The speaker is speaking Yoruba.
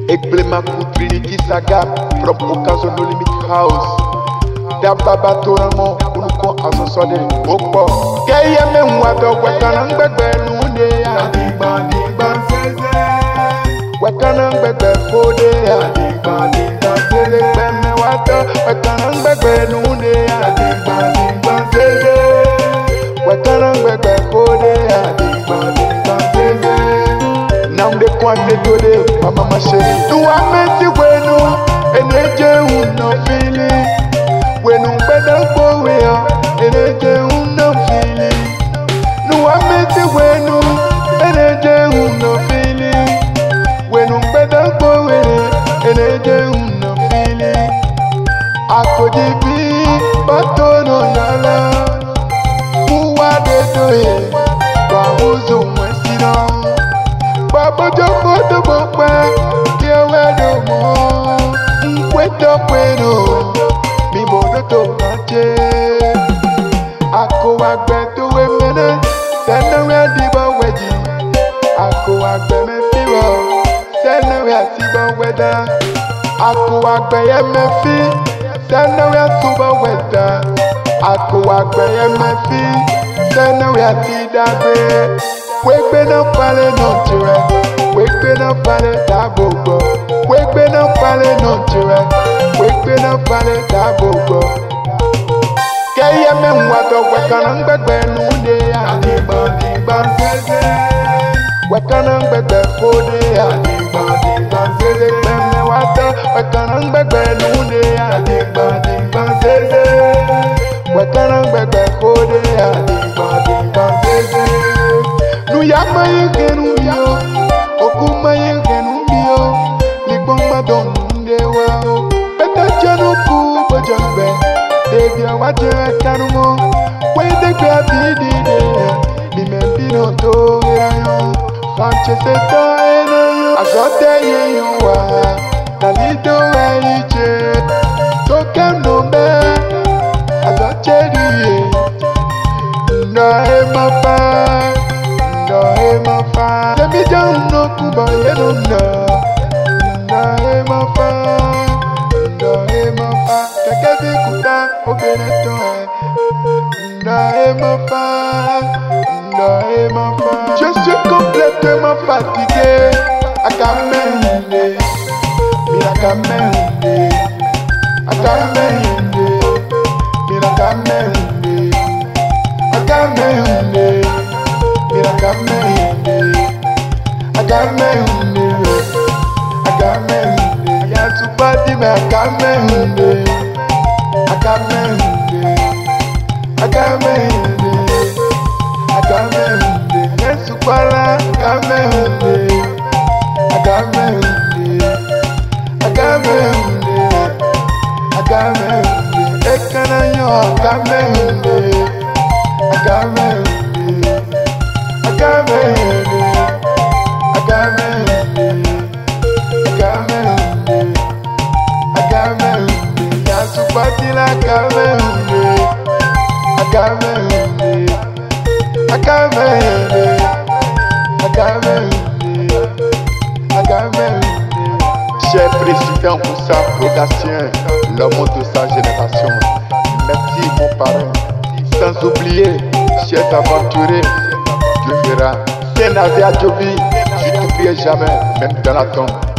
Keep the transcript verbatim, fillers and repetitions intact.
Eklema Trinity Saga from Okazo No Limit House. Dababa Toramo Unuko Azosode Opo. Keye me wato wekana ngbegbe nune ya. Digba digba sese. Wekana ngbegbe fode ya. Digba digba sese. Me wato wekana ngbegbe nune ya. Digba digba sese. Wekana ngbegbe fode ya. Digba digba sese. Now they quite today, mama mache. Do I meant you when you and you no feeling? When you better go where and you no feeling? No, I meant you when you and you no feeling? When you better go where and you no feeling? I could be, but don't know yala. Who are they doing? But who's the one sit down? Baba joko to bokwe, kiwe do mo. Nkwe to kweno, mi bodo to mache. Ako agbe to we mene, sene we adiba weji. Ako agbe me fiwo, sene we asiba weda. Ako agbe ye me fi, sene we asuba weda. Ako agbe ye me fi, sene we asida gbe. Wegbe na pale no tire, wegbe na pale dabogo. Wegbe na pale no tire, wegbe na pale dabogo. Keye me wato wekana ngbegbe nune ya. Digba digba sese. Wekana ngbegbe fode ya. Digba digba sese. Me wato wekana ngbegbe nune ya. Digba digba sese. Wekana ngbegbe fode ya. Digba digba sese. Nuya maye genu bio, oku maye genu bio. Ligbon madon ndewa o. Beta janu ku bojangbe, debia waje kanumo. We degbe abidi de, bimembino to irayo. Kanche seta enayo, azote ye yuwa. Dalido we ije, tokem no me. Azote diye, na ema pa. No ema fa, let me down no kuba yeno na. No ema fa, no ema fa, keke vi kuta obere to e. No ema fa, no ema fa. Je suis complètement fatigué, akamende, mi akamende, akamende, mi akamende, akamende. I got me, I got me, I got me. I got to party, man. I got me, I got me, I got me, I got me. Yes, to party, I got me, I got me, I got me, I got me. Hey, can I know? I got me, I got me. I got me, I got me, I got me, I got me. Yeah, to party like I got me, I got me, I got me, I got me, I got me. Cher président pour sa progression, l'homme de sa génération. Merci mon parrain, sans oublier, chers aventuriers. Dieu verra. C'est Nadia Jovi, je ne t'oublierai jamais, même dans la tombe.